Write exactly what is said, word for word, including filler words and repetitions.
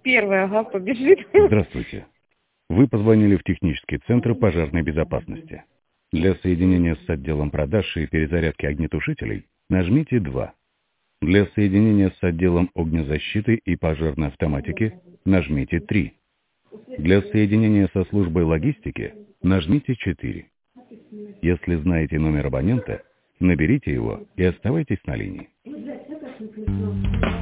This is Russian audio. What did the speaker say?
Первый, ага, побежит. Здравствуйте. Вы позвонили в технический центр пожарной безопасности. Для соединения с отделом продаж и перезарядки огнетушителей нажмите два. Для соединения с отделом огнезащиты и пожарной автоматики нажмите три. Для соединения со службой логистики нажмите четыре. Если знаете номер абонента, наберите его и оставайтесь на линии.